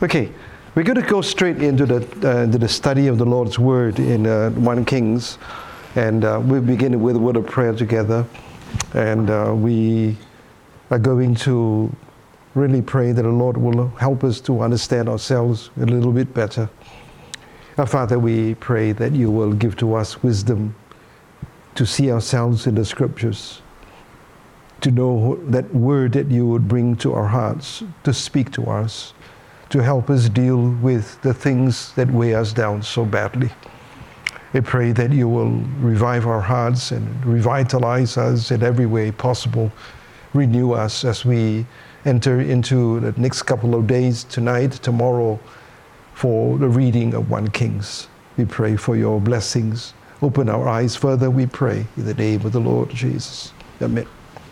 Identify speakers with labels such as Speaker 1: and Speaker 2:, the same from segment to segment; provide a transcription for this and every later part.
Speaker 1: Okay, we're going to go straight into the study of the Lord's Word in 1 Kings, and we'll begin with a word of prayer together, and we are going to really pray that the Lord will help us to understand ourselves a little bit better. Our Father, we pray that you will give to us wisdom to see ourselves in the Scriptures, to know that word that you would bring to our hearts, to speak to us, to help us deal with the things that weigh us down so badly. I pray that you will revive our hearts and revitalize us in every way possible. Renew us as we enter into the next couple of days, tonight, tomorrow, for the reading of 1 Kings. We pray for your blessings. Open our eyes further, we pray, in the name of the Lord Jesus. Amen.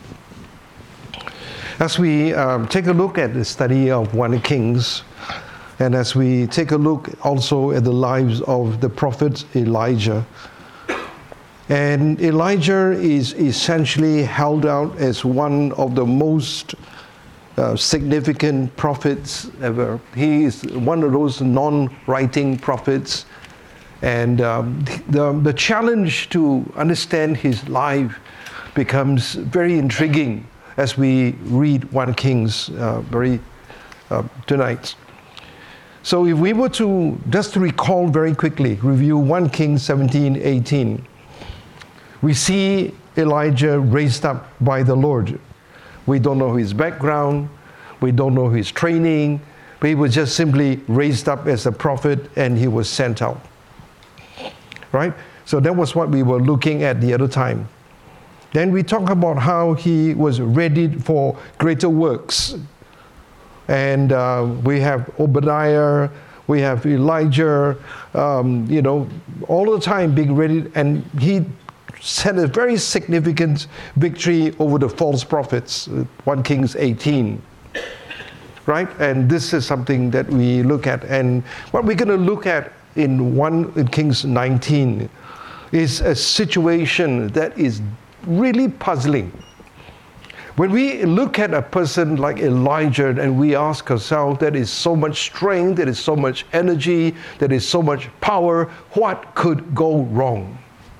Speaker 1: As we take a look at the study of 1 Kings, and as we take a look also at the lives of the prophet Elijah, and Elijah is essentially held out as one of the most significant prophets ever. He is one of those non-writing prophets, and the challenge to understand his life becomes very intriguing as we read 1 Kings tonight. So if we were to just recall very quickly, review 1 Kings 17:18, we see Elijah raised up by the Lord. We don't know his background, we don't know his training, but he was just simply raised up as a prophet and he was sent out. Right? So that was what we were looking at the other time. Then we talk about how he was ready for greater works. And we have Obadiah, we have Elijah, all the time being ready. And he had a very significant victory over the false prophets, 1 Kings 18. Right? And this is something that we look at. And what we're going to look at in 1 Kings 19 is a situation that is really puzzling. When we look at a person like Elijah and we ask ourselves, there is so much strength, there is so much energy, there is so much power, what could go wrong?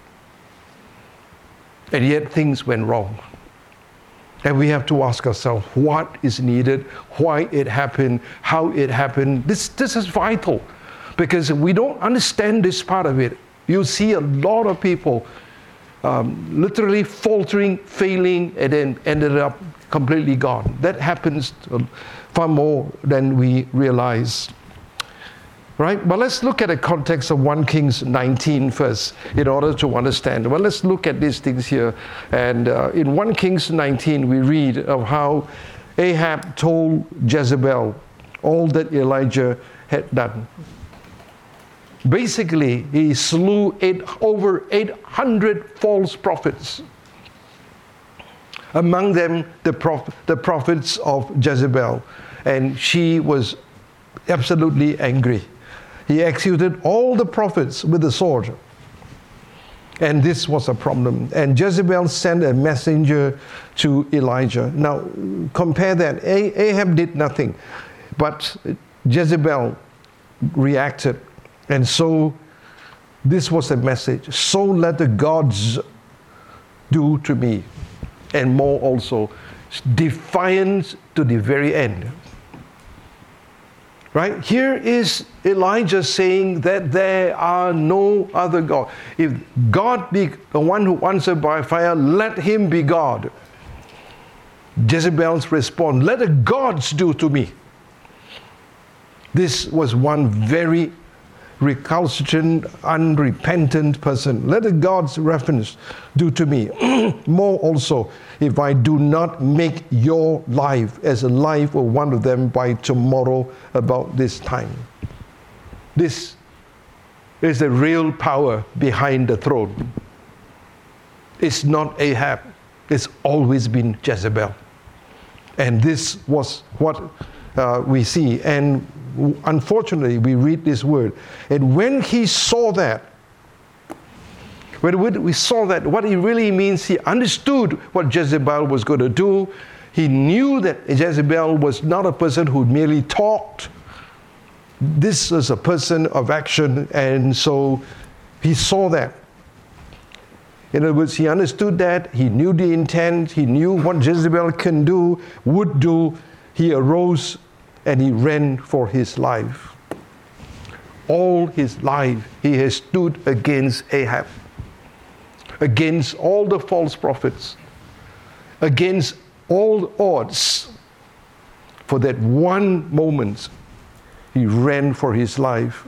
Speaker 1: And yet things went wrong. And we have to ask ourselves, what is needed, why it happened, how it happened. This is vital, because if we don't understand this part of it, you'll see a lot of people literally faltering, failing, and then ended up completely gone. That happens far more than we realize. Right? But let's look at the context of 1 Kings 19 first in order to understand. Well, let's look at these things here. And in 1 Kings 19, we read of how Ahab told Jezebel all that Elijah had done. Basically, he slew over 800 false prophets. Among them, the prophets of Jezebel. And she was absolutely angry. He executed all the prophets with the sword. And this was a problem. And Jezebel sent a messenger to Elijah. Now, compare that. Ahab did nothing. But Jezebel reacted. And so, this was a message. So let the gods do to me. And more also. Defiance to the very end. Right? Here is Elijah saying that there are no other God. If God be the one who answers by fire, let him be God. Jezebel's response, let the gods do to me. This was one very recalcitrant, unrepentant person. Let the gods reference do to me. More also, if I do not make your life as a life of one of them by tomorrow about this time. This is the real power behind the throne. It's not Ahab. It's always been Jezebel. And this was what we see. And unfortunately, we read this word. And when he saw that, when we saw that, what it really means, he understood what Jezebel was going to do. He knew that Jezebel was not a person who merely talked, this is a person of action, and so he saw that. In other words, he understood that, he knew the intent, he knew what Jezebel can do, would do. He arose and he ran for his life. All his life, he has stood against Ahab, against all the false prophets, against all odds. For that one moment, he ran for his life.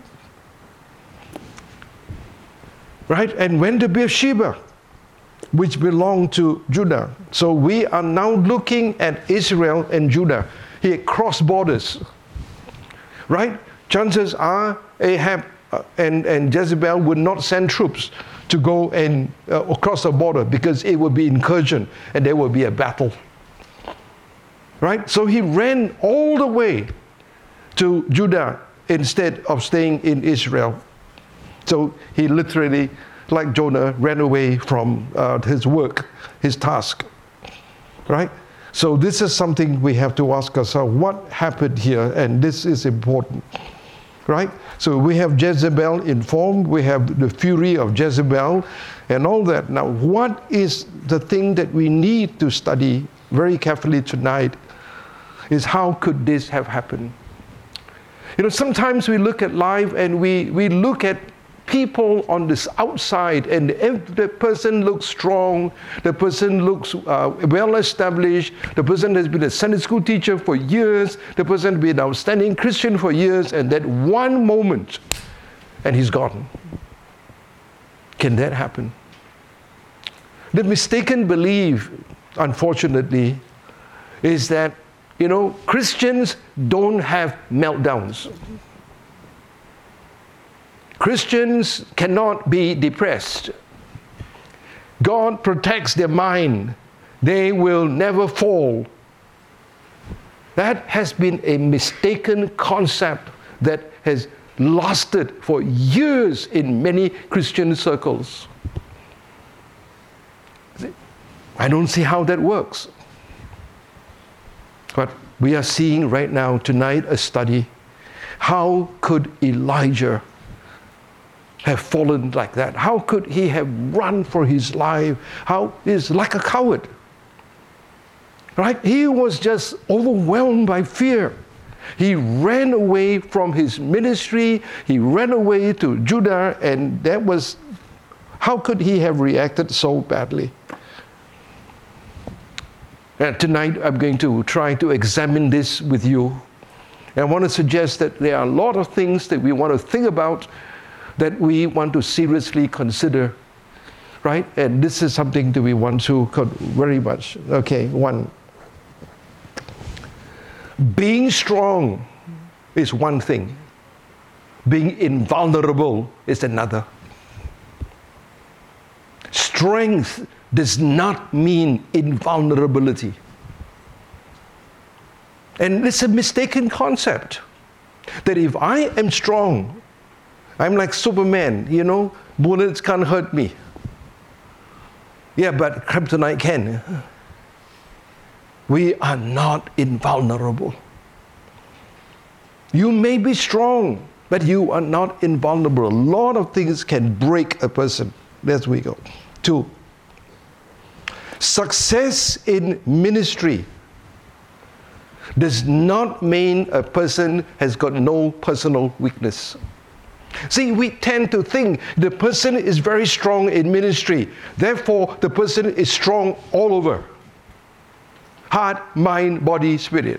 Speaker 1: Right? And went to Beersheba, which belonged to Judah. So we are now looking at Israel and Judah. He had crossed borders. Right? Chances are Ahab and Jezebel would not send troops to go and across the border, because it would be incursion and there would be a battle. Right? So he ran all the way to Judah instead of staying in Israel. So he literally, like Jonah, ran away from his work, his task. Right? So this is something we have to ask ourselves, what happened here? And this is important. Right? So we have Jezebel informed, we have the fury of Jezebel and all that. Now, what is the thing that we need to study very carefully tonight is how could this have happened? You know, sometimes we look at life and we look at people on this outside, and if the person looks strong, the person looks well established, the person has been a Sunday school teacher for years, the person has been an outstanding Christian for years, and that one moment, and he's gone. Can that happen? The mistaken belief, unfortunately, is that, you know, Christians don't have meltdowns. Christians cannot be depressed. God protects their mind. They will never fall. That has been a mistaken concept that has lasted for years in many Christian circles. I don't see how that works. But we are seeing right now, tonight, a study. How could Elijah have fallen like that? How could he have run for his life? How is like a coward? Right? He was just overwhelmed by fear. He ran away from his ministry. He ran away to Judah, and that was, how could he have reacted so badly? And tonight I'm going to try to examine this with you. And I want to suggest that there are a lot of things that we want to think about, that we want to seriously consider, right? And this is something that we want to very much. Okay, one. Being strong is one thing. Being invulnerable is another. Strength does not mean invulnerability. And it's a mistaken concept, that if I am strong, I'm like Superman, you know, bullets can't hurt me. Yeah, but kryptonite can. We are not invulnerable. You may be strong, but you are not invulnerable. A lot of things can break a person. There we go. 2. Success in ministry does not mean a person has got no personal weakness. See, we tend to think the person is very strong in ministry, therefore the person is strong all over. Heart, mind, body, spirit.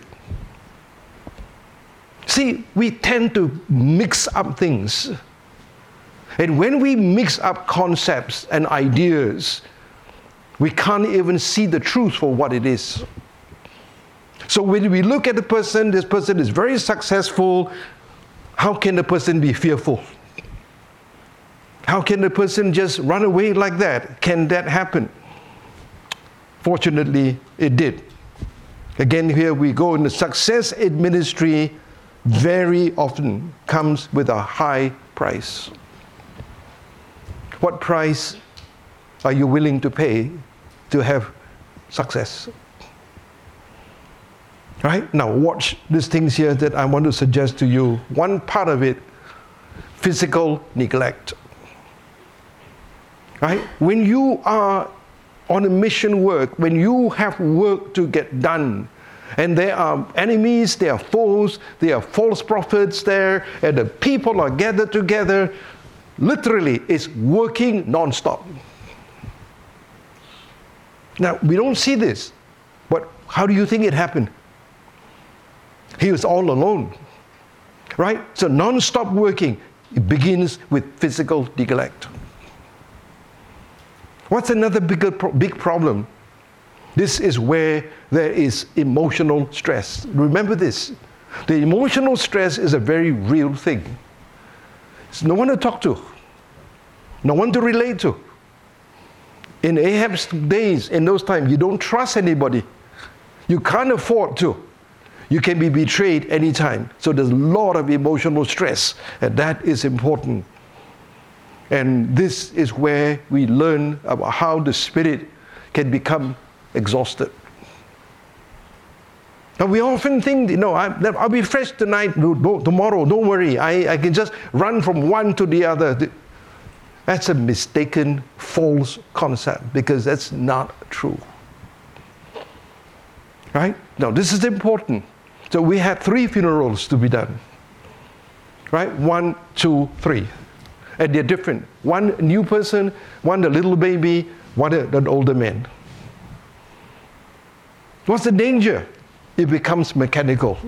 Speaker 1: See, we tend to mix up things. And when we mix up concepts and ideas, we can't even see the truth for what it is. So when we look at the person, this person is very successful, how can the person be fearful? How can the person just run away like that? Can that happen? Fortunately, it did. Again, here we go. In the success in ministry very often comes with a high price. What price are you willing to pay to have success? Right? Now watch these things here that I want to suggest to you. One part of it, physical neglect. Right? When you are on a mission work, when you have work to get done, and there are enemies, there are foes, there are false prophets there, and the people are gathered together, literally it's working non-stop. Now, we don't see this, but how do you think it happened? He was all alone, right? So non-stop working, it begins with physical neglect. What's another big problem? This is where there is emotional stress. Remember this. The emotional stress is a very real thing. There's no one to talk to. No one to relate to. In Ahab's days, in those times, you don't trust anybody. You can't afford to. You can be betrayed anytime. So there's a lot of emotional stress, and that is important. And this is where we learn about how the spirit can become exhausted. Now we often think, I'll be fresh tonight, tomorrow, don't worry. I can just run from one to the other. That's a mistaken, false concept, because that's not true. Right? Now this is important. So we had 3 funerals to be done. Right? 1, 2, 3. And they're different. One new person, one a little baby, one an older man. What's the danger? It becomes mechanical.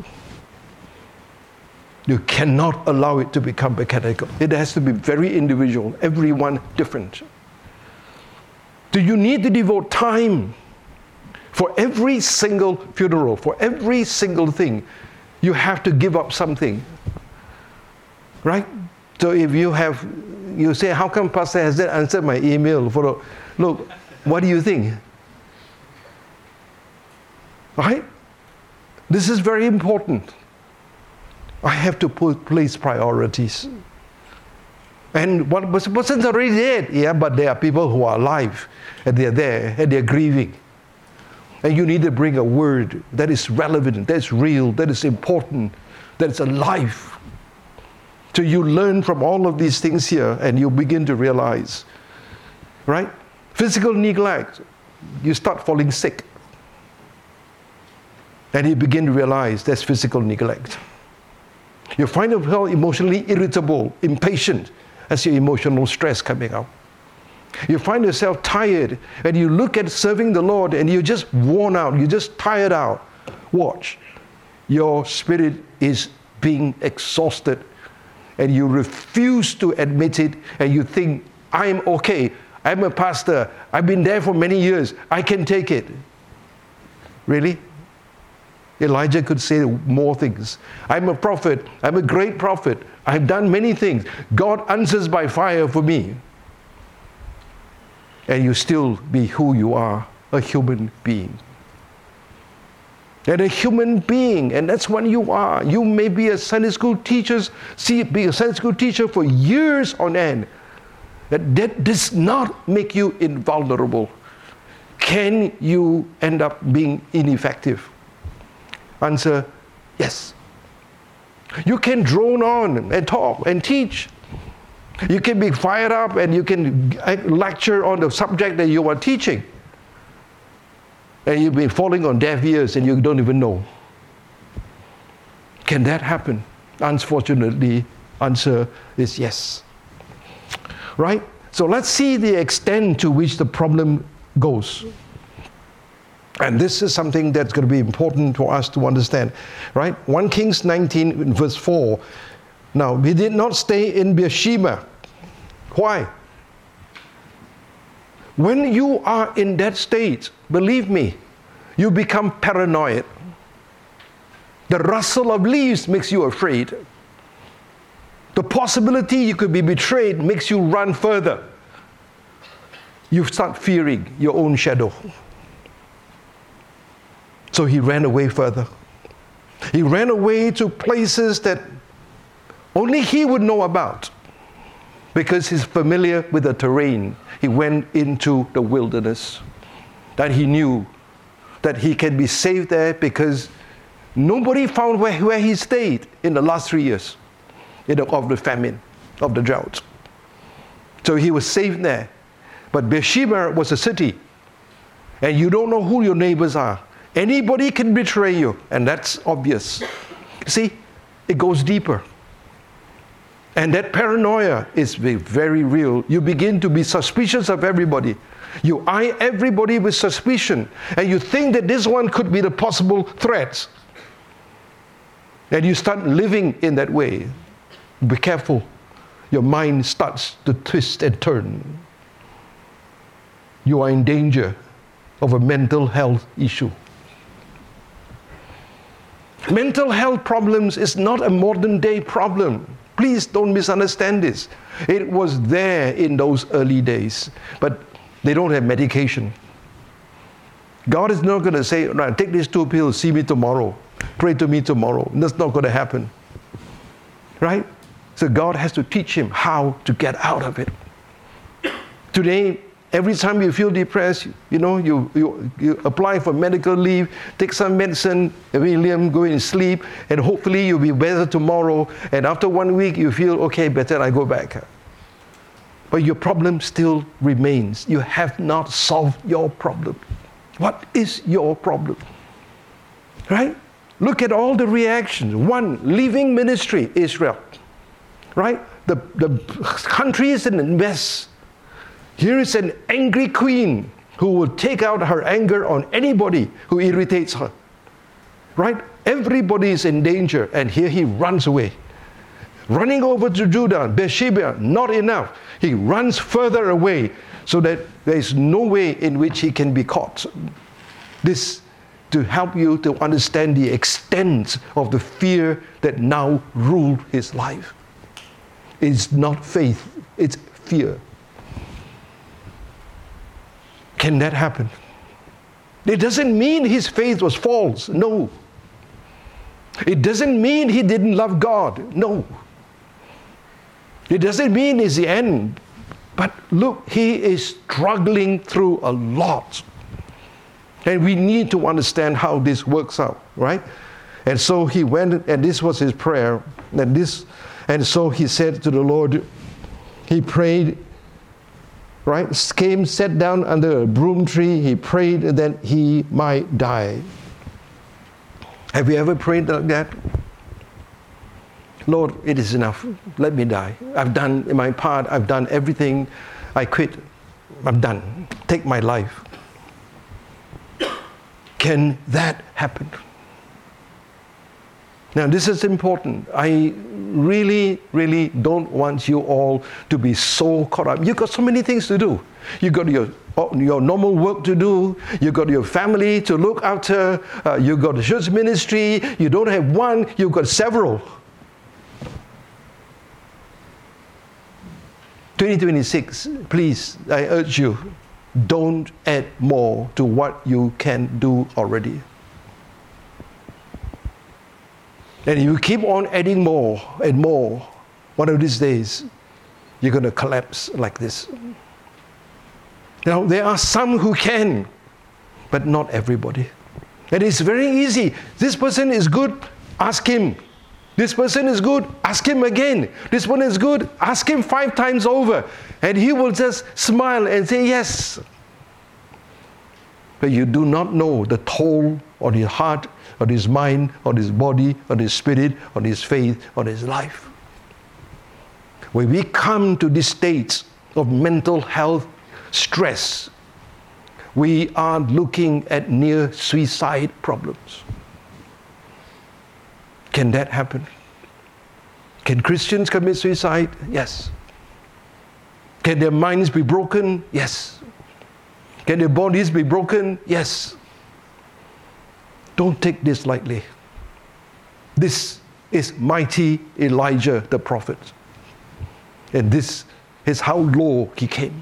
Speaker 1: You cannot allow it to become mechanical. It has to be very individual, everyone different. Do you need to devote time for every single funeral, for every single thing? You have to give up something, right? So if you say, how come Pastor has that answered my email? Look, what do you think? Right? This is very important. I have to place priorities. And one person's already dead. Yeah, but there are people who are alive, and they're there, and they're grieving. And you need to bring a word that is relevant, that is real, that is important, that is alive. So you learn from all of these things here, and you begin to realize, right? Physical neglect, you start falling sick. And you begin to realize that's physical neglect. You find yourself emotionally irritable, impatient, as your emotional stress coming out. You find yourself tired, and you look at serving the Lord, and you're just worn out, you're just tired out. Watch. Your spirit is being exhausted, and you refuse to admit it, and you think, I'm okay, I'm a pastor, I've been there for many years, I can take it. Really? Elijah could say more things. I'm a prophet, I'm a great prophet, I've done many things. God answers by fire for me. And you still be who you are, a human being. And a human being, and that's what you are. You may be a Sunday school teacher, be a Sunday school teacher for years on end. That does not make you invulnerable. Can you end up being ineffective? Answer, yes. You can drone on and talk and teach. You can be fired up and you can lecture on the subject that you are teaching. And you've been falling on deaf ears and you don't even know. Can that happen? Unfortunately, answer is yes. Right? So let's see the extent to which the problem goes. And this is something that's going to be important for us to understand. Right? 1 Kings 19 verse 4. Now, we did not stay in Beersheba. Why? When you are in that state, believe me, you become paranoid. The rustle of leaves makes you afraid. The possibility you could be betrayed makes you run further. You start fearing your own shadow. So he ran away further. He ran away to places that only he would know about, because he's familiar with the terrain. He went into the wilderness, that he knew that he can be saved there because Nobody found where he stayed in the last 3 years of the famine, of the drought. So he was safe there. But Beersheba was a city, and you don't know who your neighbors are. Anybody can betray you, and that's obvious. See, it goes deeper. And that paranoia is very real. You begin to be suspicious of everybody. You eye everybody with suspicion, and you think that this one could be the possible threat. And you start living in that way. Be careful. Your mind starts to twist and turn. You are in danger of a mental health issue. Mental health problems is not a modern day problem. Please don't misunderstand this. It was there in those early days, but they don't have medication. God is not going to say, right, take these 2 pills, see me tomorrow, pray to me tomorrow. That's not going to happen. Right? So God has to teach him how to get out of it. Today, every time you feel depressed, you apply for medical leave, take some medicine, William, go and sleep, and hopefully you'll be better tomorrow. And after 1 week, you feel, okay, better, I go back. But your problem still remains. You have not solved your problem. What is your problem? Right? Look at all the reactions. 1, leaving ministry, Israel. Right? The country is in a mess. Here is an angry queen who will take out her anger on anybody who irritates her. Right? Everybody is in danger, and here he runs away. Running over to Judah, Beersheba, not enough. He runs further away so that there is no way in which he can be caught. This to help you to understand the extent of the fear that now ruled his life. It's not faith, it's fear. Can that happen? It doesn't mean his faith was false. No. It doesn't mean he didn't love God. No. It doesn't mean it's the end. But look, he is struggling through a lot. And we need to understand how this works out, right? And so he went, and this was his prayer. And so he said to the Lord, he prayed, right? Came, sat down under a broom tree. He prayed that he might die. Have you ever prayed like that? Lord, it is enough. Let me die. I've done my part. I've done everything. I quit. I'm done. Take my life. Can that happen? Now, this is important. I really, really don't want you all to be so caught up. You've got so many things to do. You've got your normal work to do. You've got your family to look after. You've got the church ministry. You don't have one. You've got several. 2026, please, I urge you, don't add more to what you can do already. And you keep on adding more and more, one of these days, you're going to collapse like this. Now, there are some who can, but not everybody. And it's very easy. This person is good, ask him. This person is good, ask him again. This one is good, ask him 5 times over. And he will just smile and say yes. But you do not know the toll on his heart, on his mind, on his body, on his spirit, on his faith, on his life. When we come to this state of mental health stress, we are looking at near suicide problems. Can that happen? Can Christians commit suicide? Yes. Can their minds be broken? Yes. Can their bodies be broken? Yes. Don't take this lightly. This is mighty Elijah the prophet. And this is how low he came.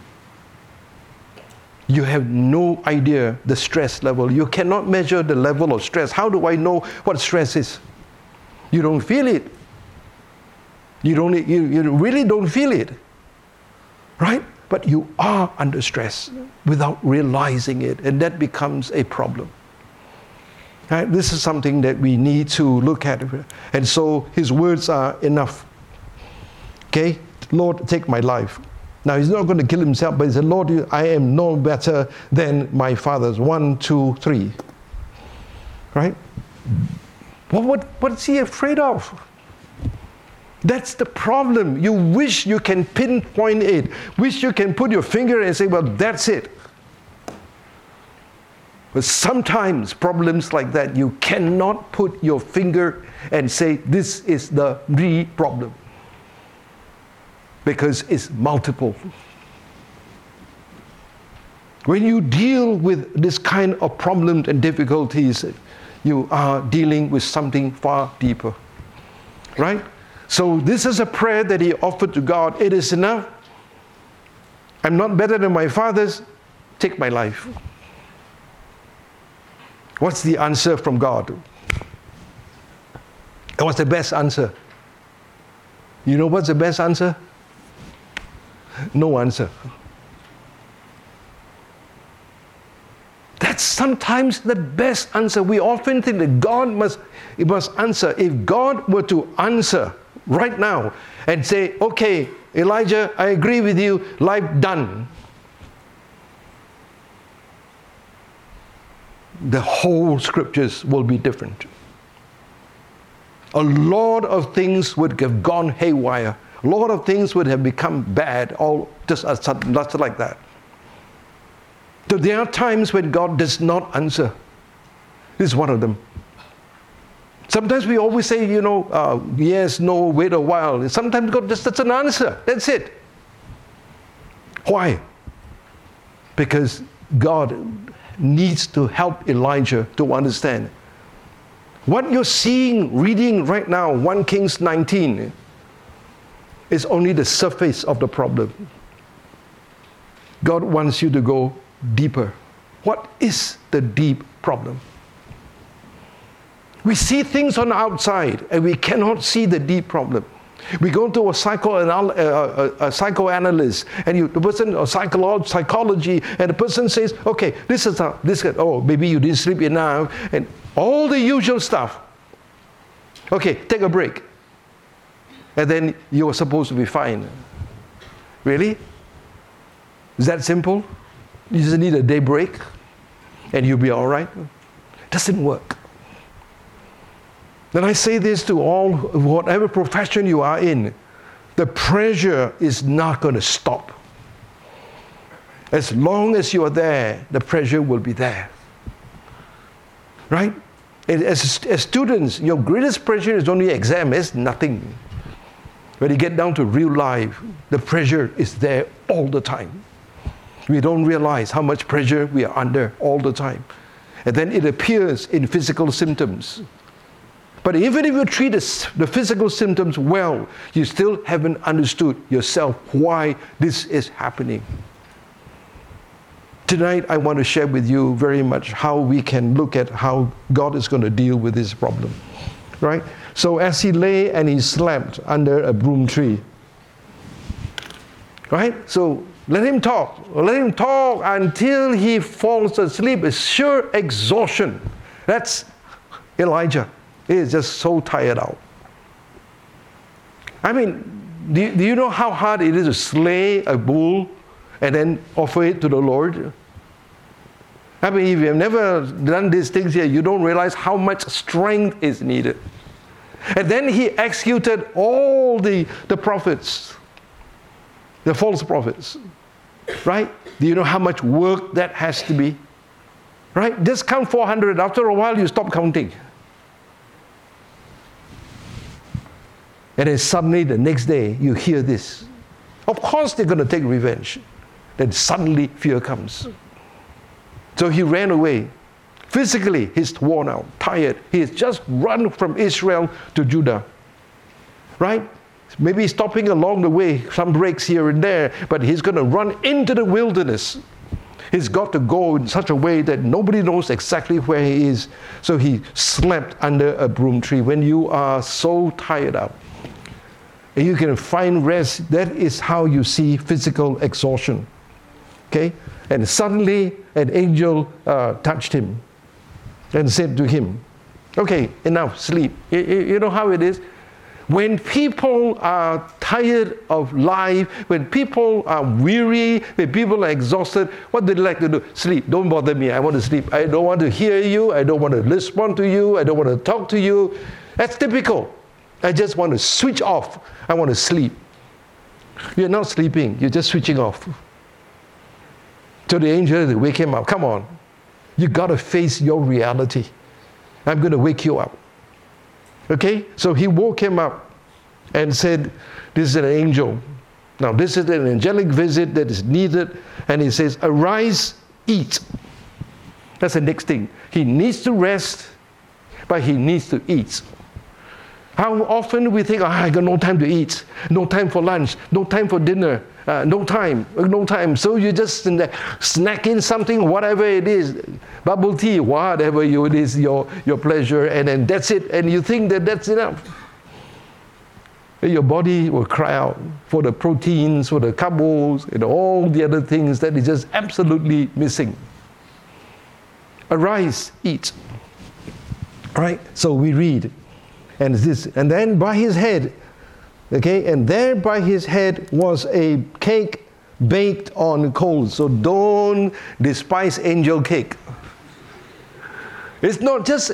Speaker 1: You have no idea the stress level. You cannot measure the level of stress. How do I know what stress is? You don't feel it. You really don't feel it. Right? But you are under stress without realizing it, and that becomes a problem. Right? This is something that we need to look at. And so his words are enough. Okay? Lord, take my life. Now, he's not going to kill himself, but he said, Lord, I am no better than my fathers. 1, 2, 3. Right? What is he afraid of? That's the problem. You wish you can pinpoint it. Wish you can put your finger and say, well, that's it. But sometimes problems like that, you cannot put your finger and say, this is the real problem. Because it's multiple. When you deal with this kind of problems and difficulties, you are dealing with something far deeper. Right? So this is a prayer that he offered to God. It is enough. I'm not better than my fathers. Take my life. What's the answer from God? And what's the best answer? You know what's the best answer? No answer. That's sometimes the best answer. We often think that God must answer. If God were to answer right now and say, okay, Elijah, I agree with you, life done. The whole scriptures will be different. A lot of things would have gone haywire. A lot of things would have become bad, all just like that. So there are times when God does not answer. This is one of them. Sometimes we always say, yes, no, wait a while. Sometimes God just doesn't answer. That's it. Why? Because God needs to help Elijah to understand. What you're reading right now, 1 Kings 19, is only the surface of the problem. God wants you to go deeper. What is the deep problem? We see things on the outside and we cannot see the deep problem. We go to a psychoanalyst and the person, or psychology, and the person says, okay, maybe you didn't sleep enough, and all the usual stuff. Okay, take a break. And then you're supposed to be fine. Really? Is that simple? You just need a day break and you'll be all right? It doesn't work. Then I say this to all, whatever profession you are in, the pressure is not going to stop. As long as you are there, the pressure will be there. Right? As students, your greatest pressure is only exam. It's nothing. When you get down to real life, the pressure is there all the time. We don't realize how much pressure we are under all the time. And then it appears in physical symptoms. But even if you treat the physical symptoms well, you still haven't understood yourself why this is happening. Tonight, I want to share with you very much how we can look at how God is going to deal with this problem. Right? So as he lay and he slept under a broom tree. Right? So let him talk. Let him talk until he falls asleep. It's sure exhaustion. That's Elijah. He is just so tired out. I mean, do you know how hard it is to slay a bull and then offer it to the Lord? I mean, if you have never done these things here, you don't realize how much strength is needed. And then he executed all the prophets, the false prophets. Right? Do you know how much work that has to be? Right? Just count 400. After a while, you stop counting. And then suddenly the next day, you hear this. Of course they're going to take revenge. Then suddenly fear comes. So he ran away. Physically, he's worn out, tired. He has just run from Israel to Judah. Right? Maybe stopping along the way, some breaks here and there, but he's going to run into the wilderness. He's got to go in such a way that nobody knows exactly where he is. So he slept under a broom tree. When you are so tired out, and you can find rest, that is how you see physical exhaustion. Okay? And suddenly an angel touched him. and said to him, okay, enough, sleep. You know how it is? When people are tired of life, when people are weary, when people are exhausted, what do they like to do? Sleep. Don't bother me. I want to sleep. I don't want to hear you. I don't want to respond to you. I don't want to talk to you. That's typical. I just want to switch off. I want to sleep. You're not sleeping. You're just switching off. So the angel, they wake him up. Come on. You got to face your reality. I'm going to wake you up. Okay? So he woke him up and said, this is an angel. Now, this is an angelic visit that is needed. And he says, arise, eat. That's the next thing. He needs to rest, but he needs to eat. How often we think, I got no time to eat, no time for lunch, no time for dinner, no time. So you just snack in something, whatever it is, bubble tea, whatever it is, your pleasure, and then that's it. And you think that that's enough. Your body will cry out for the proteins, for the carbs, and all the other things that is just absolutely missing. Arise, eat. All right, so we read. And then by his head, okay, and there by his head was a cake baked on coals. So don't despise angel cake. It's not just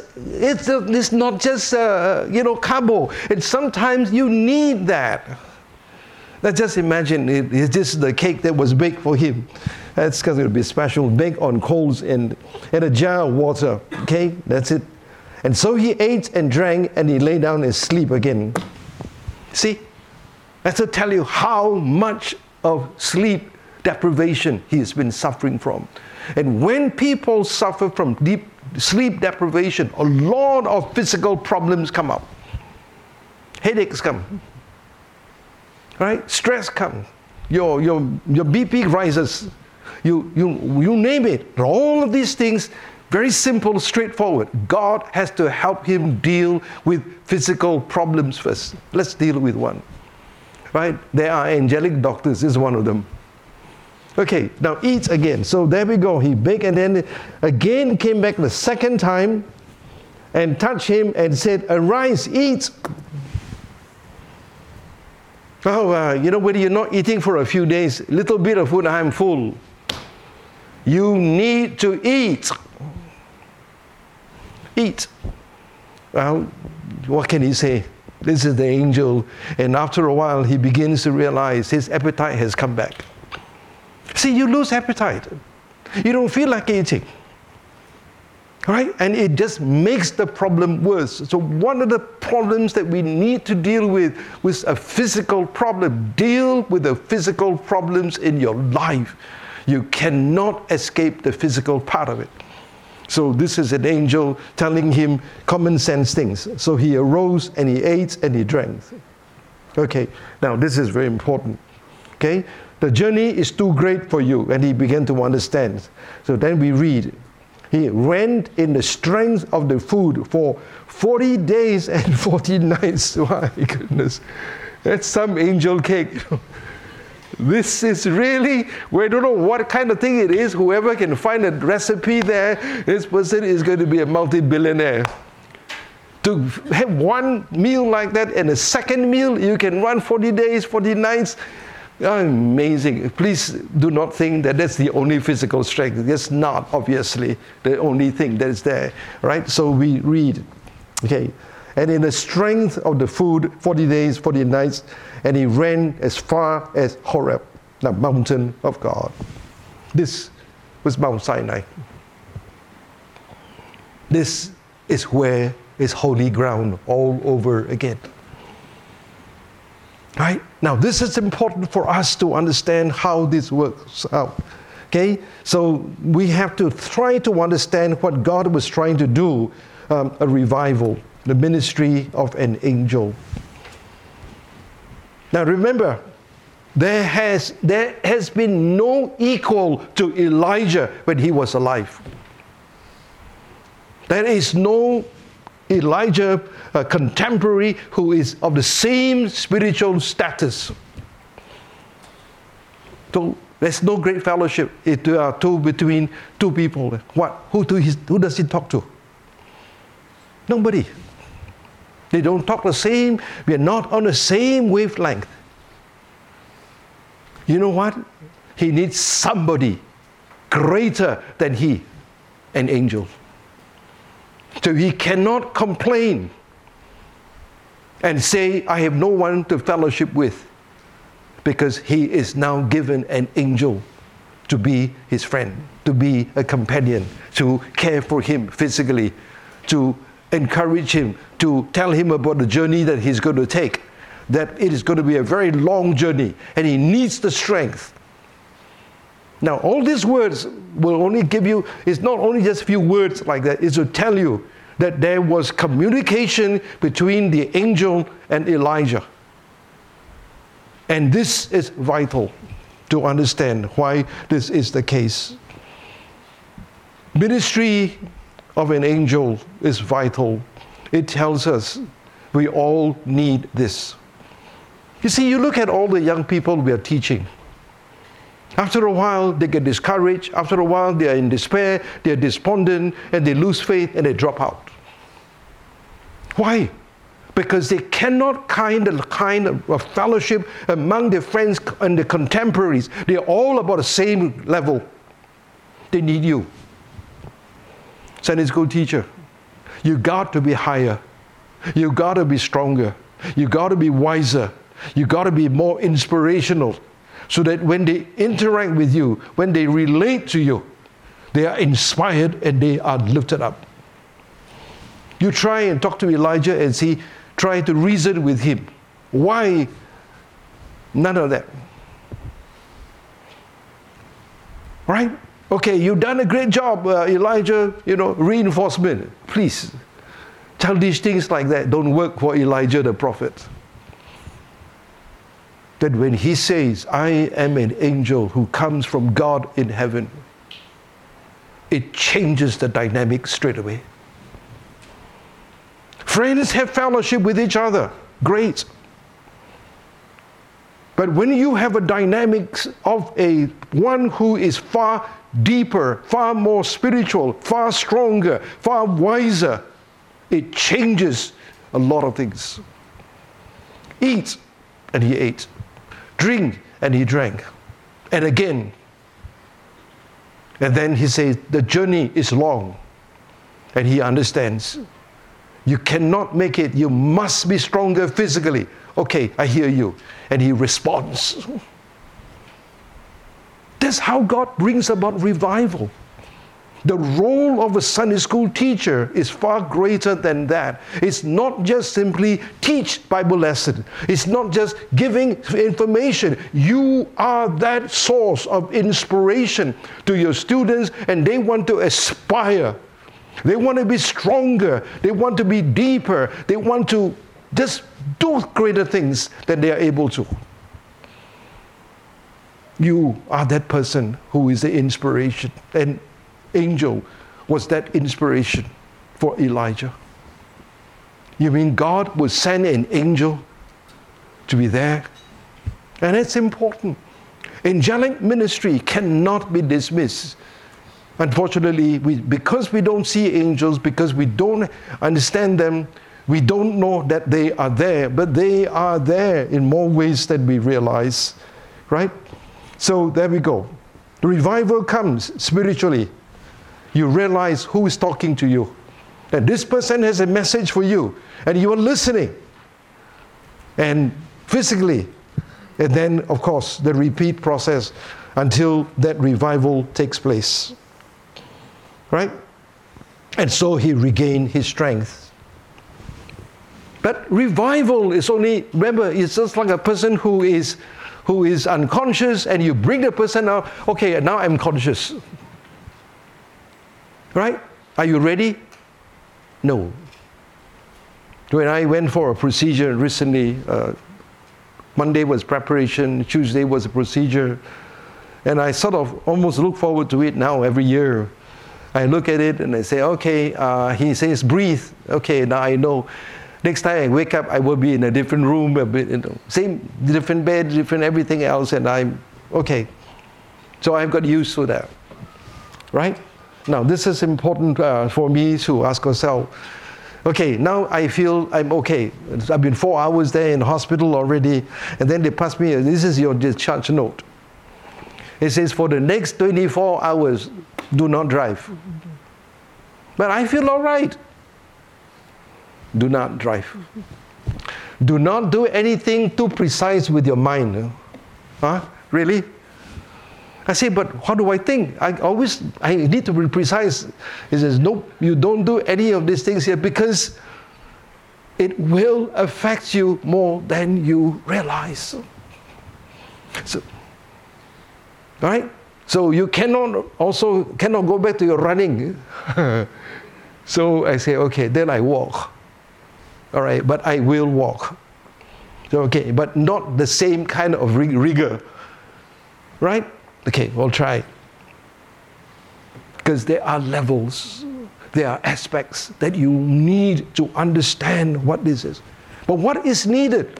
Speaker 1: carbo. And sometimes you need that. Let's just imagine it's just the cake that was baked for him. That's because it would be special, baked on coals and a jar of water. Okay, that's it. And so he ate and drank, and he lay down and sleep again. See? That's to tell you how much of sleep deprivation he has been suffering from. And when people suffer from deep sleep deprivation, a lot of physical problems come up. Headaches come. Right? Stress comes. Your BP rises. You name it. All of these things, very simple, straightforward. God has to help him deal with physical problems first. Let's deal with one. Right? There are angelic doctors. This is one of them. Okay, now eats again. So there we go. He baked and then again came back the second time and touched him and said, arise, eat. When you're not eating for a few days, little bit of food, I'm full. You need to eat. Eat. Well, what can he say? This is the angel. And after a while, he begins to realize his appetite has come back. See, you lose appetite. You don't feel like eating. Right? And it just makes the problem worse. So one of the problems that we need to deal with a physical problem. Deal with the physical problems in your life. You cannot escape the physical part of it. So this is an angel telling him common sense things. So he arose and he ate and he drank. Okay, now this is very important. Okay, the journey is too great for you, and he began to understand. So then we read, he went in the strength of the food for 40 days and 40 nights. My goodness, that's some angel cake. This is really, we don't know what kind of thing it is. Whoever can find a recipe there, this person is going to be a multi-billionaire. To have one meal like that and a second meal, you can run 40 days, 40 nights. Amazing. Please do not think that that's the only physical strength. That's not, obviously, the only thing that is there. Right? So we read, okay, and in the strength of the food, 40 days, 40 nights, and he ran as far as Horeb, the mountain of God. This was Mount Sinai. This is where is holy ground all over again. Right? Now, this is important for us to understand how this works out. Okay? So we have to try to understand what God was trying to do, a revival, the ministry of an angel. Now remember, there has been no equal to Elijah when he was alive. There is no Elijah, a contemporary, who is of the same spiritual status. So there's no great fellowship between two people. What? Who does he talk to? Nobody. They don't talk the same. We are not on the same wavelength. You know what? He needs somebody greater than he, an angel. So he cannot complain and say, I have no one to fellowship with, because he is now given an angel to be his friend, to be a companion, to care for him physically, to encourage him, to tell him about the journey that he's going to take, that it is going to be a very long journey, and he needs the strength. Now, all these words will only give you, it's not only just a few words like that, it's to tell you that there was communication between the angel and Elijah. And this is vital to understand why this is the case. Ministry of an angel is vital. It tells us we all need this. You see, you look at all the young people we are teaching. After a while, they get discouraged. After a while, they are in despair, they are despondent, and they lose faith, and they drop out. Why? Because they cannot kind of fellowship among their friends and their contemporaries. They are all about the same level. They need you. Sunday school teacher, you got to be higher. You got to be stronger. You got to be wiser. You got to be more inspirational, so that when they interact with you, when they relate to you, they are inspired and they are lifted up. You try and talk to Elijah and see, try to reason with him. Why? None of that. Right? Okay, you've done a great job, Elijah, reinforcement. Please, childish things like that don't work for Elijah the prophet. That when he says, I am an angel who comes from God in heaven, it changes the dynamic straight away. Friends have fellowship with each other. Great. But when you have a dynamic of a one who is far deeper, far more spiritual, far stronger, far wiser, it changes a lot of things. Eat, and he ate. Drink, and he drank. And again. And then he says, the journey is long. And he understands. You cannot make it. You must be stronger physically. Okay, I hear you. And he responds. That's how God brings about revival. The role of a Sunday school teacher is far greater than that. It's not just simply teach Bible lesson. It's not just giving information. You are that source of inspiration to your students, and they want to aspire. They want to be stronger. They want to be deeper. They want to just do greater things than they are able to. You are that person who is the inspiration. And angel was that inspiration for Elijah. You mean God would send an angel to be there? And it's important. Angelic ministry cannot be dismissed. Unfortunately, because we don't see angels, because we don't understand them, we don't know that they are there, but they are there in more ways than we realize, right? So there we go. The revival comes spiritually. You realize who is talking to you. That this person has a message for you, and you are listening. And physically, and then, of course, the repeat process until that revival takes place. Right? And so he regained his strength. But revival is only, remember, it's just like a person who is unconscious, and you bring the person out, okay, now I'm conscious. Right? Are you ready? No. When I went for a procedure recently, Monday was preparation, Tuesday was a procedure, and I sort of almost look forward to it now every year. I look at it and I say, okay, he says breathe. Okay, now I know. Next time I wake up, I will be in a different room, same, different bed, different everything else, and I'm okay. So I've got used to that, right? Now this is important for me to ask ourselves, Okay, now I feel I'm okay. I've been 4 hours there in the hospital already, and then they pass me, this is your discharge note. It says for the next 24 hours, do not drive. But I feel all right. Do not drive. Do not do anything too precise with your mind. Huh? Really? I say, but how do I think? I need to be precise. He says, no, you don't do any of these things here because it will affect you more than you realize. So, all right? So you cannot go back to your running. So I say, okay, then I walk. All right, but I will walk. So, okay, but not the same kind of rigor. Right? Okay, we'll try. Because there are levels, there are aspects that you need to understand what this is. But what is needed?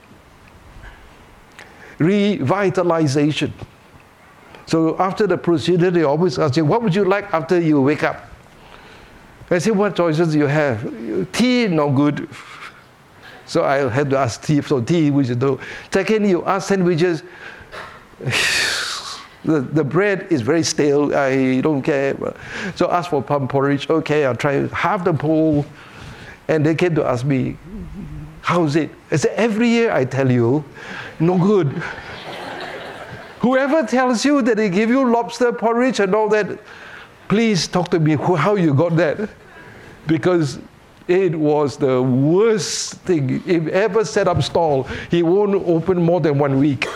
Speaker 1: Revitalization. So after the procedure, they always ask you, what would you like after you wake up? I say, what choices do you have? Tea, no good. So I had to ask tea, so tea, which you do. Second, you ask sandwiches. The bread is very stale, I don't care. So ask for plum porridge, okay, I'll try half the bowl. And they came to ask me, how's it? I said, every year I tell you, no good. Whoever tells you that they give you lobster porridge and all that, please talk to me how you got that. Because it was the worst thing. If ever set up stall, he won't open more than 1 week.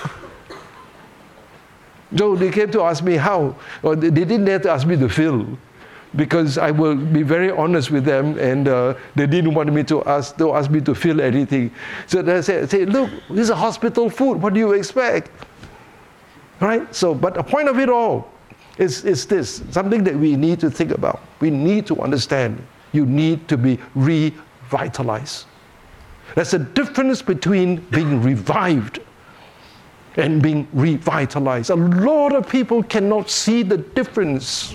Speaker 1: So they came to ask me how. Or they didn't have to ask me to fill, because I will be very honest with them, and they didn't want me to ask me to fill anything. So they say, look, this is a hospital food. What do you expect? Right? So, but the point of it all is this, something that we need to think about. We need to understand. You need to be revitalized. There's a difference between being revived and being revitalized. A lot of people cannot see the difference.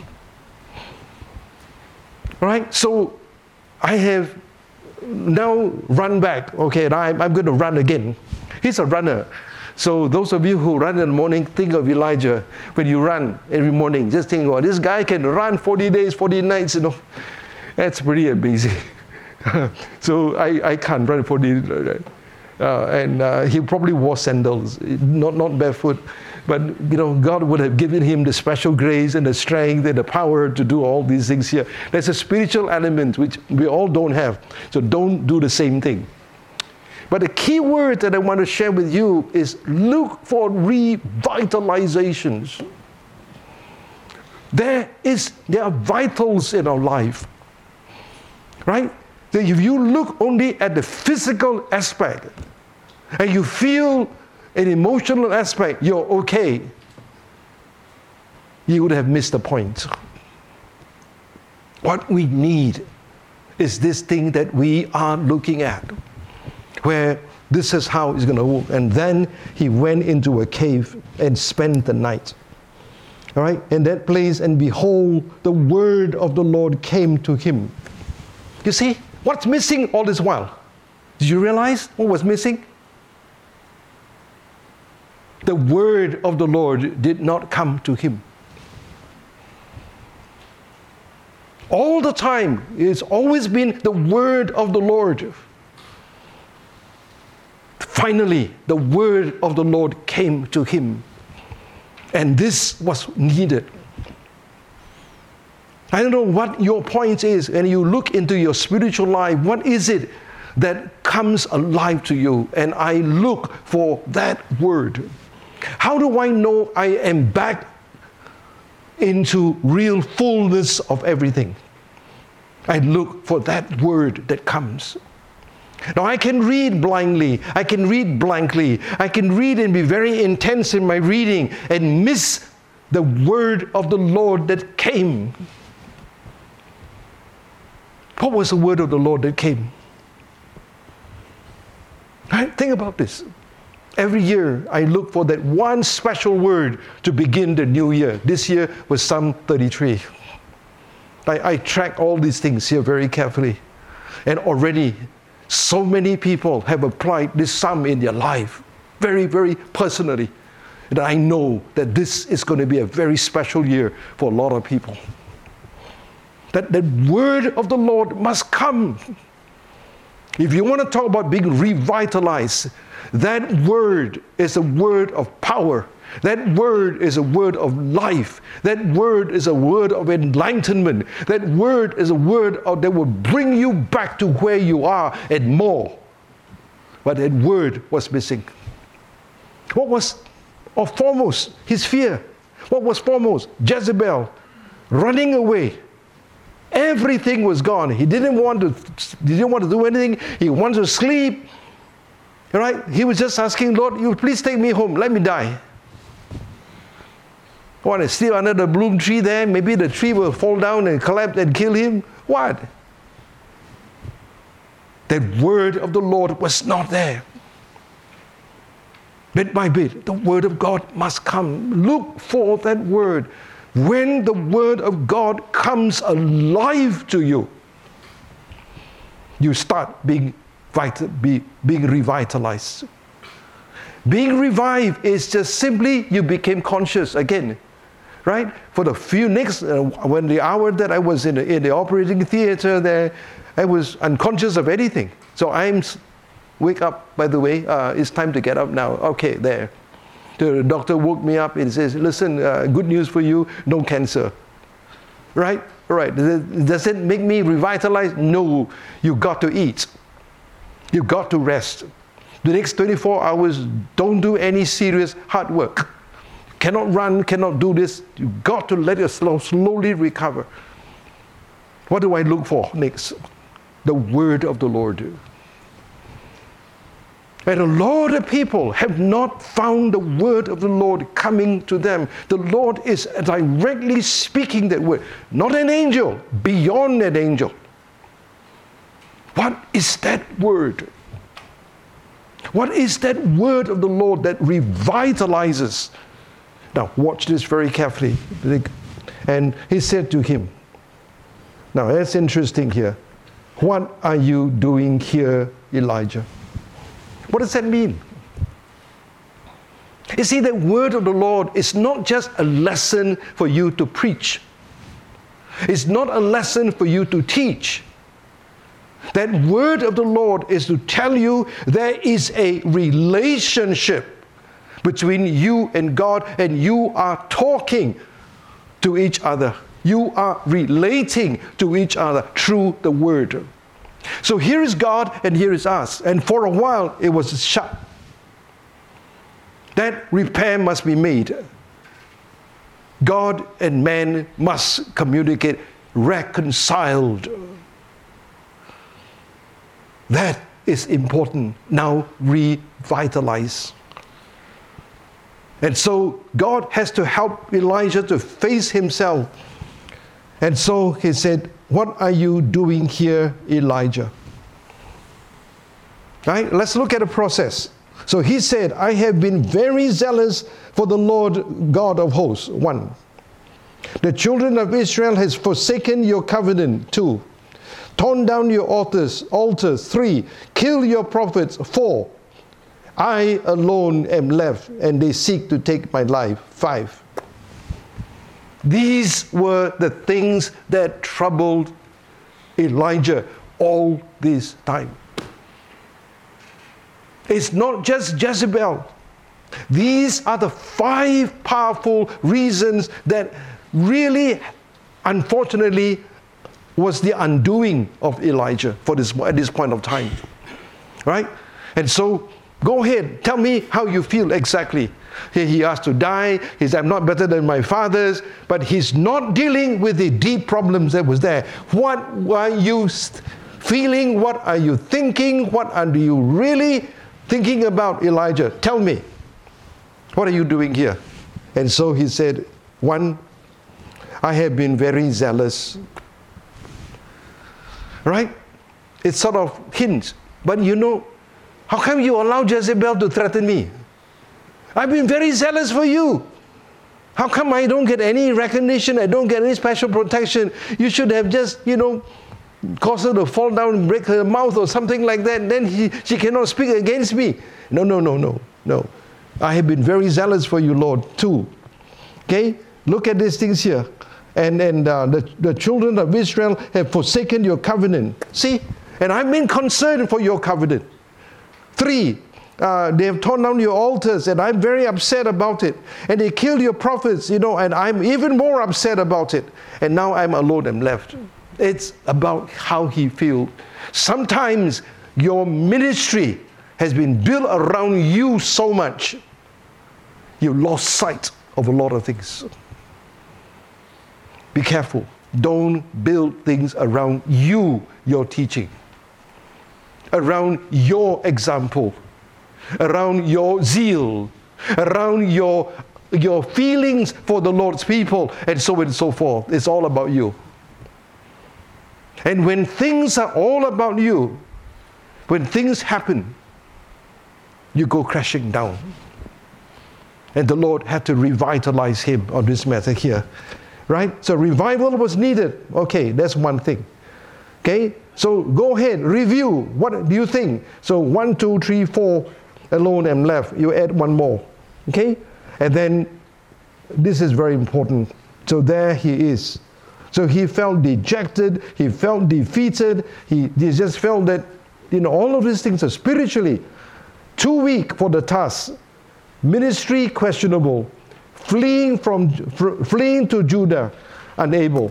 Speaker 1: Right? So I have now run back. Okay, and I'm going to run again. He's a runner. So those of you who run in the morning, think of Elijah. When you run every morning, just think, oh, this guy can run 40 days, 40 nights, That's pretty amazing. So I can't run 40 days. And he probably wore sandals, not barefoot. But, God would have given him the special grace and the strength and the power to do all these things here. There's a spiritual element which we all don't have. So don't do the same thing. But the key word that I want to share with you is look for revitalizations. There are vitals in our life. Right? So if you look only at the physical aspect and you feel an emotional aspect, you're okay, you would have missed the point. What we need is this thing that we are looking at, where this is how it's going to work. And then he went into a cave and spent the night. All right? In that place, and behold, the word of the Lord came to him. You see, what's missing all this while? Did you realize what was missing? The word of the Lord did not come to him. All the time, it's always been the word of the Lord. Finally, the word of the Lord came to him. And this was needed. I don't know what your point is, and you look into your spiritual life, what is it that comes alive to you? And I look for that word. How do I know I am back into real fullness of everything? I look for that word that comes. Now I can read blindly, I can read blankly, I can read and be very intense in my reading and miss the word of the Lord that came. What was the word of the Lord that came? Right? Think about this. Every year I look for that one special word to begin the new year. This year was Psalm 33. I track all these things here very carefully. And already so many people have applied this psalm in their life, very, very personally. And I know that this is going to be a very special year for a lot of people. That the word of the Lord must come. If you want to talk about being revitalized, that word is a word of power. That word is a word of life. That word is a word of enlightenment. That word is a word that will bring you back to where you are and more. But that word was missing. What was foremost? His fear. What was foremost? Jezebel running away. Everything was gone. He didn't want to do anything. He wanted to sleep. Right? He was just asking, Lord, you please take me home. Let me die. Want to sleep under the bloom tree there? Maybe the tree will fall down and collapse and kill him. What? That word of the Lord was not there. Bit by bit, the word of God must come. Look for that word. When the word of God comes alive to you, you start being revitalized. Being revived is just simply you became conscious again. Right? For the few next, when the hour that I was in the operating theater there, I was unconscious of anything. So wake up, by the way, it's time to get up now. Okay, there. The doctor woke me up and says, listen, good news for you, no cancer. Right? Right. Does it make me revitalized? No. You got to eat. You got to rest. The next 24 hours, don't do any serious hard work. Cannot run, cannot do this. You got to let yourself slowly recover. What do I look for next? The word of the Lord. And a lot of people have not found the word of the Lord coming to them. The Lord is directly speaking that word. Not an angel, beyond an angel. What is that word? What is that word of the Lord that revitalizes? Now, watch this very carefully. And he said to him, now that's interesting here. What are you doing here, Elijah? What does that mean? You see, the word of the Lord is not just a lesson for you to preach. It's not a lesson for you to teach. That word of the Lord is to tell you there is a relationship between you and God, and you are talking to each other. You are relating to each other through the word. So here is God and here is us. And for a while it was shut. That repair must be made. God and man must communicate, reconciled. That is important. Now revitalize. And so God has to help Elijah to face himself. And so he said, what are you doing here, Elijah? Right? Let's look at the process. So he said, I have been very zealous for the Lord God of hosts. 1. The children of Israel has forsaken your covenant. 2. Torn down your altars. 3. Kill your prophets. 4. I alone am left, and they seek to take my life. 5. These were the things that troubled Elijah all this time. It's not just Jezebel. These are the 5 powerful reasons that really, unfortunately, was the undoing of Elijah at this point of time. Right? And so, go ahead, tell me how you feel exactly. He asked to die. He said, I'm not better than my fathers. But he's not dealing with the deep problems that was there. What are you feeling? What are you thinking? What are you really thinking about, Elijah? Tell me. What are you doing here? And so he said, 1, I have been very zealous. Right? It sort of hints. But you know, how come you allow Jezebel to threaten me? I've been very zealous for you. How come I don't get any recognition? I don't get any special protection? You should have just, cause her to fall down and break her mouth or something like that, then she cannot speak against me. No. I have been very zealous for you, Lord, too. Okay? Look at these things here. And the children of Israel have forsaken your covenant. See? And I've been concerned for your covenant. 3, they have torn down your altars, and I'm very upset about it. And they killed your prophets, and I'm even more upset about it. And now I'm alone and left. It's about how he feels. Sometimes your ministry has been built around you so much, you lost sight of a lot of things. Be careful. Don't build things around you, your teaching, around your example, around your zeal, around your feelings for the Lord's people, and so on and so forth. It's all about you. And when things are all about you, when things happen, you go crashing down. And the Lord had to revitalize him on this matter here. Right? So revival was needed. Okay, that's one thing. Okay? So go ahead, review. What do you think? So 1, 2, 3, 4, alone and left. You add one more. Okay? And then, this is very important. So there he is. So he felt dejected. He felt defeated. He just felt that, all of these things are spiritually too weak for the task. Ministry questionable. Fleeing to Judah, unable.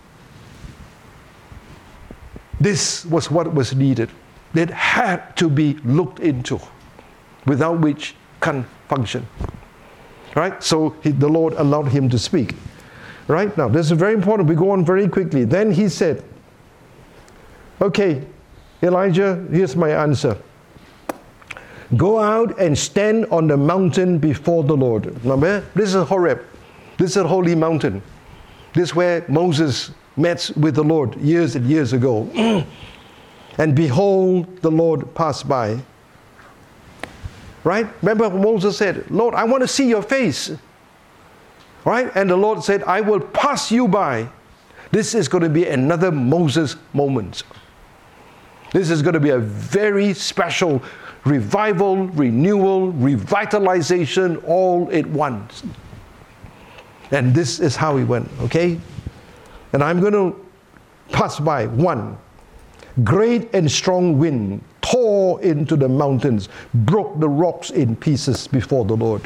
Speaker 1: This was what was needed. That had to be looked into, without which can't function. Right? So the Lord allowed him to speak. Right? Now, this is very important. We go on very quickly. Then he said, okay, Elijah, here's my answer. Go out and stand on the mountain before the Lord. Remember, this is Horeb. This is a holy mountain. This is where Moses met with the Lord years and years ago. And behold, the Lord passed by. Right? Remember Moses said, Lord, I want to see your face. Right? And the Lord said, I will pass you by. This is going to be another Moses moment. This is going to be a very special revival, renewal, revitalization all at once. And this is how it went, okay? And I'm going to pass by. 1, great and strong wind tore into the mountains, broke the rocks in pieces before the Lord.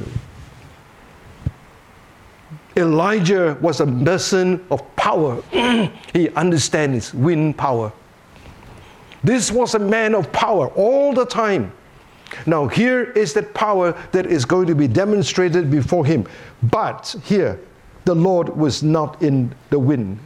Speaker 1: Elijah was a person of power. He understands wind power. This was a man of power all the time. Now here is that power that is going to be demonstrated before him. But here, the Lord was not in the wind.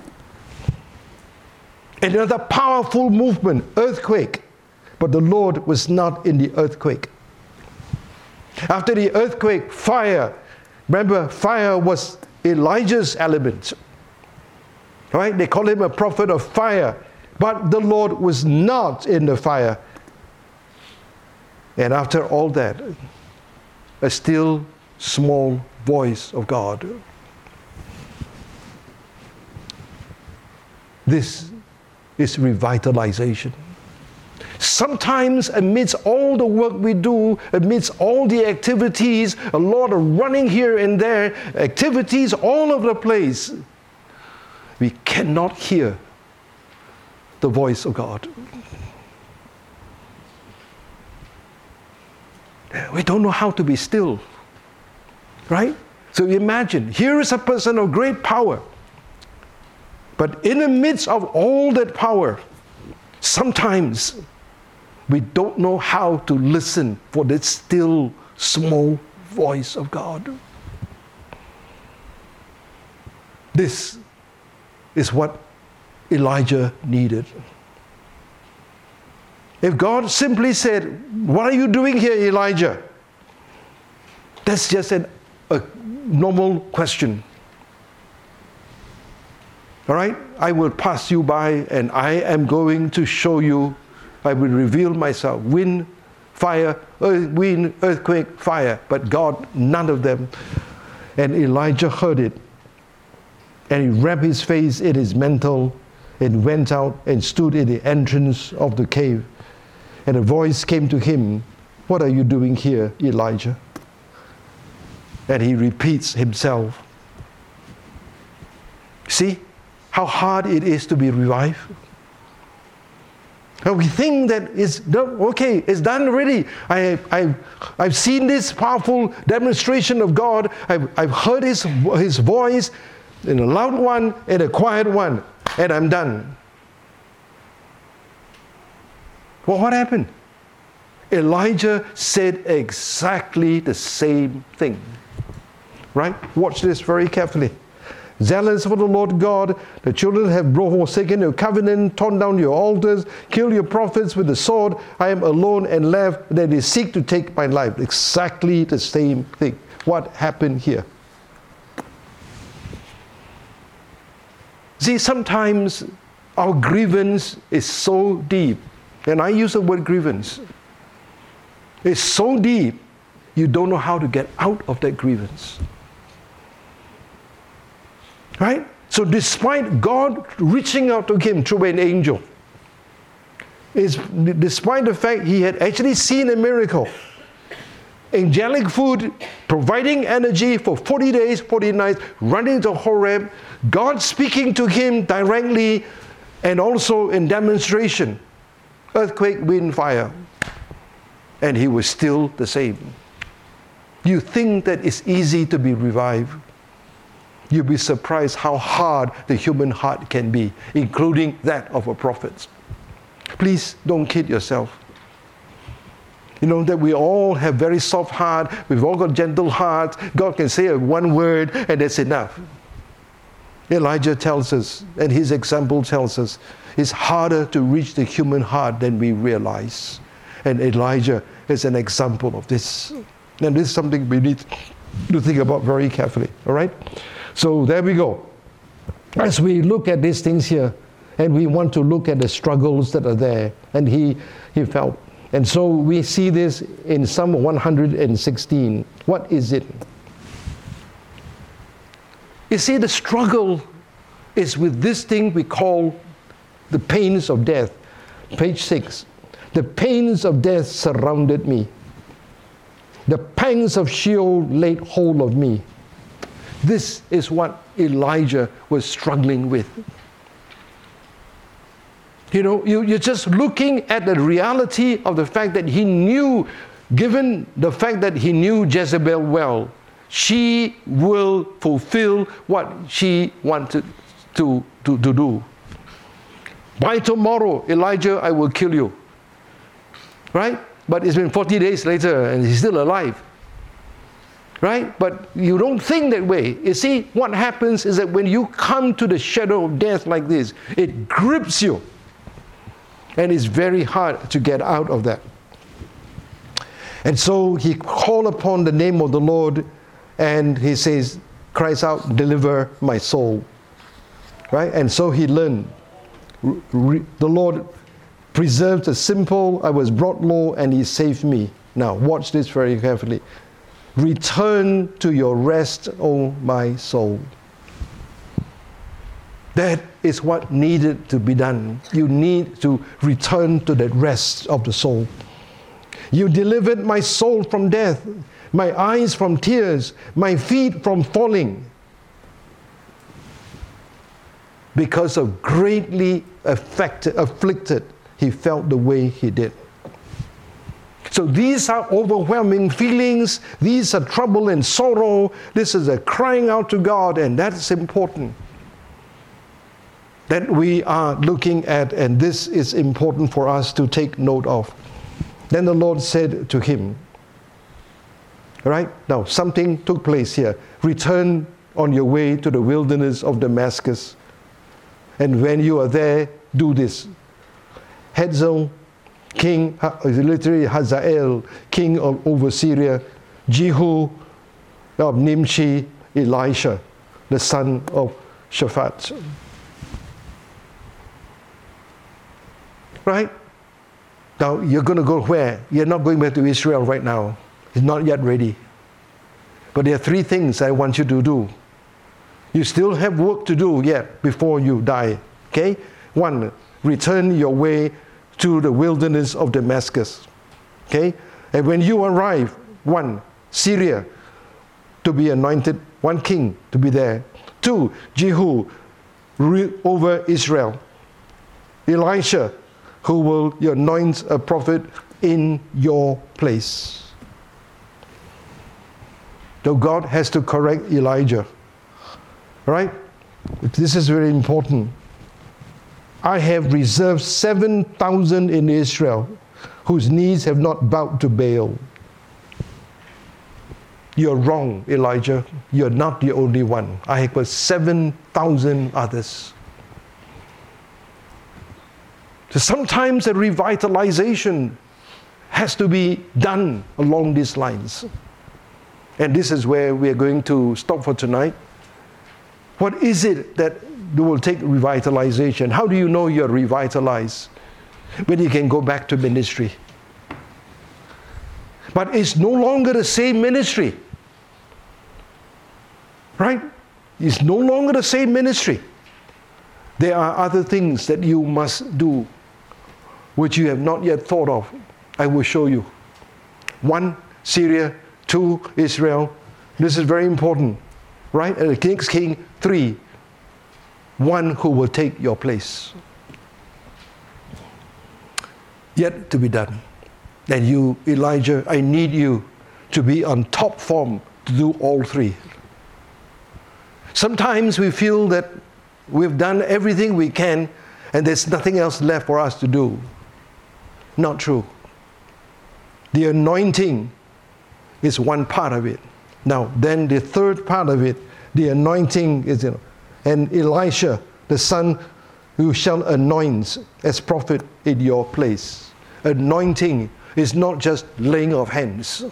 Speaker 1: Another powerful movement, earthquake. But the Lord was not in the earthquake. After the earthquake, fire. Remember, fire was Elijah's element. Right? They call him a prophet of fire. But the Lord was not in the fire. And after all that, a still small voice of God. This is revitalization. Sometimes amidst all the work we do, amidst all the activities, a lot of running here and there, activities all over the place, we cannot hear the voice of God. We don't know how to be still. Right? So imagine, here is a person of great power. But in the midst of all that power, sometimes we don't know how to listen for that still, small voice of God. This is what Elijah needed. If God simply said, "What are you doing here, Elijah?" That's just a normal question. All right? I will pass you by and I am going to show you, I will reveal myself. Wind, fire, wind, earthquake, fire. But God, none of them. And Elijah heard it. And he wrapped his face in his mantle and went out and stood in the entrance of the cave. And a voice came to him, "What are you doing here, Elijah?" And he repeats himself. See how hard it is to be revived? And we think that it's done, okay, it's done already. I've seen this powerful demonstration of God. I've heard His voice in a loud one and a quiet one, and I'm done. Well, what happened? Elijah said exactly the same thing. Right? Watch this very carefully. "Zealous for the Lord God, the children have forsaken your covenant, torn down your altars, killed your prophets with the sword. I am alone and left, that they seek to take my life." Exactly the same thing. What happened here? See, sometimes our grievance is so deep, and I use the word grievance. It's so deep, you don't know how to get out of that grievance. Right? So despite God reaching out to him through an angel, despite the fact he had actually seen a miracle, angelic food providing energy for 40 days, 40 nights, running to Horeb, God speaking to him directly and also in demonstration, earthquake, wind, fire, and he was still the same. You think that it's easy to be revived. You'll be surprised how hard the human heart can be, including that of a prophet. Please don't kid yourself. You know that we all have very soft heart, we've all got gentle hearts. God can say one word and that's enough. Elijah tells us, and his example tells us, it's harder to reach the human heart than we realize. And Elijah is an example of this. And this is something we need to think about very carefully, all right? So there we go. As we look at these things here, and we want to look at the struggles that are there, and he felt. And so we see this in Psalm 116. What is it? You see, the struggle is with this thing we call the pains of death. Page 6. The pains of death surrounded me. The pangs of Sheol laid hold of me. This is what Elijah was struggling with. You know, you're just looking at the reality of the fact that he knew, given the fact that he knew Jezebel well, she will fulfill what she wanted to do. By tomorrow, Elijah, I will kill you. Right? But it's been 40 days later and he's still alive. Right? But you don't think that way. You see, what happens is that when you come to the shadow of death like this, it grips you. And it's very hard to get out of that. And so he called upon the name of the Lord and he says, cries out, "Deliver my soul." Right? And so he learned. The Lord preserved the simple. I was brought low and he saved me. Now watch this very carefully. "Return to your rest, O my soul." That is what needed to be done. You need to return to that rest of the soul. "You delivered my soul from death, my eyes from tears, my feet from falling." Because of greatly afflicted, he felt the way he did. So these are overwhelming feelings. These are trouble and sorrow. This is a crying out to God, and that's important. That we are looking at, and this is important for us to take note of. Then the Lord said to him, all right, now something took place here. "Return on your way to the wilderness of Damascus. And when you are there, do this. Hazael, literally Hazael, king over Syria, Jehu of Nimshi, Elisha, the son of Shaphat." Right? Now, you're going to go where? You're not going back to Israel right now. It's not yet ready. But there are 3 things I want you to do. You still have work to do yet before you die. Okay? 1, return your way to the wilderness of Damascus. Okay? And when you arrive, 1, Syria, to be anointed, 1 king to be there. 2, Jehu, over Israel. Elisha, who will anoint a prophet in your place. So God has to correct Elijah. Right? This is very important. I have reserved 7,000 in Israel whose knees have not bowed to Baal. You're wrong, Elijah. You're not the only one. I have got 7,000 others. So sometimes a revitalization has to be done along these lines. And this is where we are going to stop for tonight. What is it that will take revitalization? How do you know you're revitalized? When you can go back to ministry. But it's no longer the same ministry. Right? It's no longer the same ministry. There are other things that you must do which you have not yet thought of. I will show you. 1, Syria. 2, Israel. This is very important. Right? And the king's king. 3, one who will take your place. Yet to be done. And you, Elijah, I need you to be on top form to do all 3. Sometimes we feel that we've done everything we can and there's nothing else left for us to do. Not true. The anointing is one part of it. Now, then the third part of it, the anointing is, and Elisha, the son who shall anoint as prophet in your place. Anointing is not just laying of hands.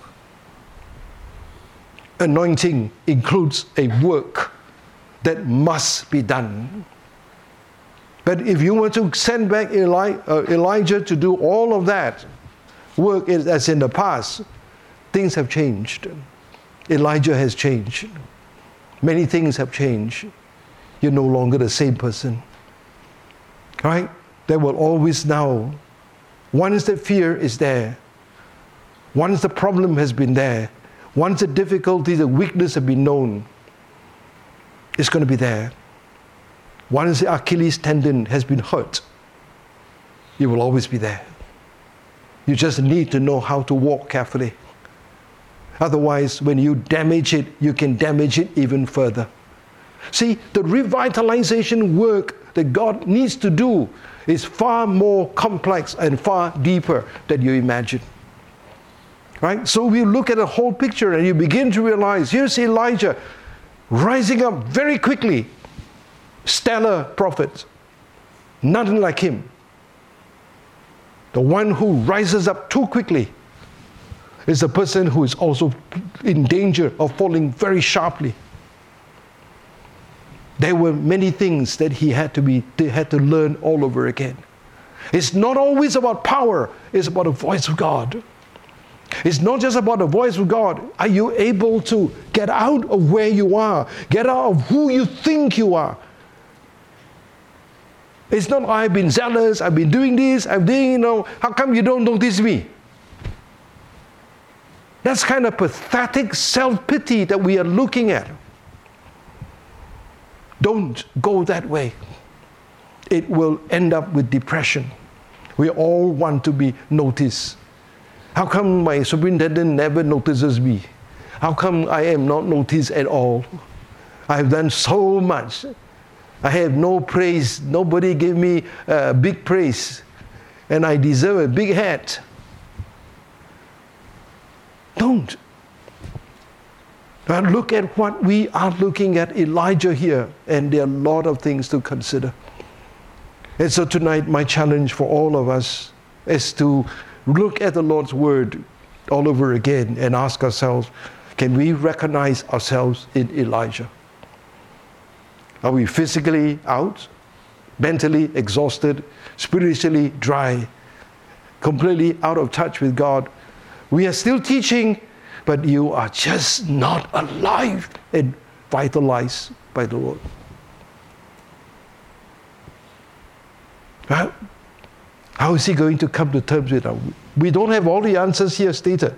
Speaker 1: Anointing includes a work that must be done. But if you were to send back Elijah to do all of that work as in the past, things have changed. Elijah has changed. Many things have changed. You're no longer the same person. Right? There will always now, once the fear is there, once the problem has been there, once the difficulty, the weakness have been known, it's going to be there. Once the Achilles tendon has been hurt, it will always be there. You just need to know how to walk carefully. Otherwise, when you damage it, you can damage it even further. See, the revitalization work that God needs to do is far more complex and far deeper than you imagine. Right? So we look at the whole picture and you begin to realize, here's Elijah rising up very quickly. Stellar prophet. Nothing like him. The one who rises up too quickly is a person who is also in danger of falling very sharply. There were many things that they had to learn all over again. It's not always about power, it's about the voice of God. It's not just about the voice of God. Are you able to get out of where you are? Get out of who you think you are? It's not, I've been zealous, I've been doing this, I'm doing, how come you don't notice me? That's kind of pathetic self-pity that we are looking at. Don't go that way. It will end up with depression. We all want to be noticed. How come my superintendent never notices me? How come I am not noticed at all? I have done so much. I have no praise. Nobody gave me big praise. And I deserve a big hat. Don't. Now look at what we are looking at Elijah here. And there are a lot of things to consider. And so tonight my challenge for all of us is to look at the Lord's Word all over again and ask ourselves, can we recognize ourselves in Elijah? Are we physically out, mentally exhausted, spiritually dry, completely out of touch with God? We are still teaching, but you are just not alive and vitalized by the Lord. Right? How is he going to come to terms with us? We don't have all the answers here stated.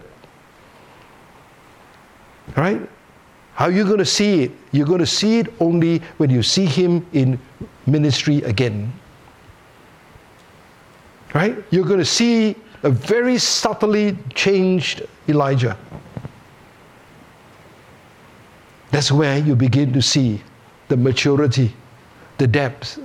Speaker 1: Right? How are you going to see it? You're going to see it only when you see him in ministry again. Right? You're going to see a very subtly changed Elijah. That's where you begin to see the maturity, the depth,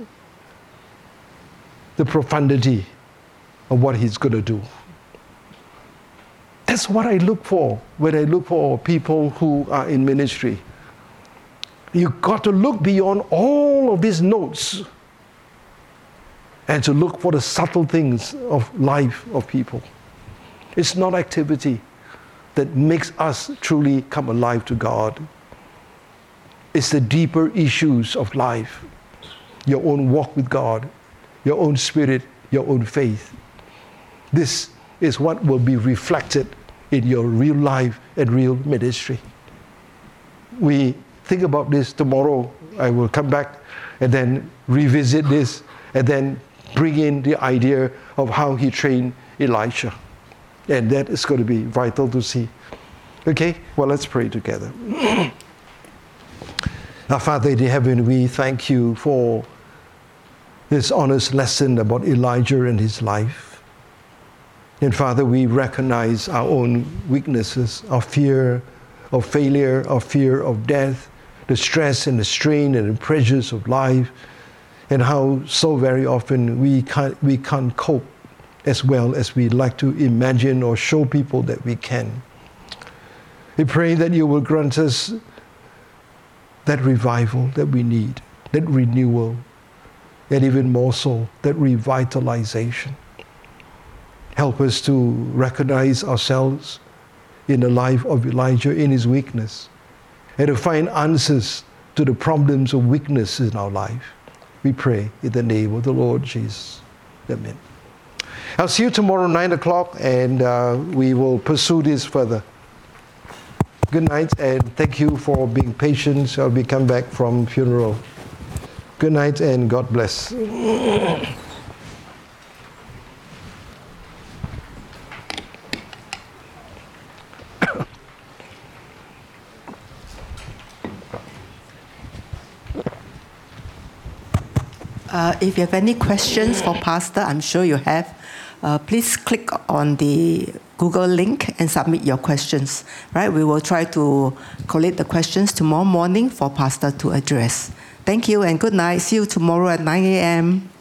Speaker 1: the profundity of what he's going to do. That's what I look for when I look for people who are in ministry. You've got to look beyond all of these notes and to look for the subtle things of life of people. It's not activity that makes us truly come alive to God. It's the deeper issues of life, your own walk with God, your own spirit, your own faith. This is what will be reflected in your real life and real ministry. We think about this tomorrow. I will come back and then revisit this and then bring in the idea of how he trained Elisha. And that is going to be vital to see. Okay? Well, let's pray together. Our Father in heaven, we thank you for this honest lesson about Elijah and his life. And Father, we recognize our own weaknesses, our fear of failure, our fear of death, the stress and the strain and the pressures of life, and how so very often we can't cope as well as we'd like to imagine or show people that we can. We pray that you will grant us that revival that we need, that renewal, and even more so, that revitalization. Help us to recognize ourselves in the life of Elijah in his weakness, and to find answers to the problems of weakness in our life. We pray in the name of the Lord Jesus. Amen. I'll see you tomorrow 9 o'clock, and we will pursue this further. Good night, and thank you for being patient. I'll be come back from funeral. Good night, and God bless.
Speaker 2: If you have any questions for Pastor, I'm sure you have, please click on the Google link and submit your questions. Right? We will try to collate the questions tomorrow morning for Pastor to address. Thank you and good night. See you tomorrow at 9 a.m.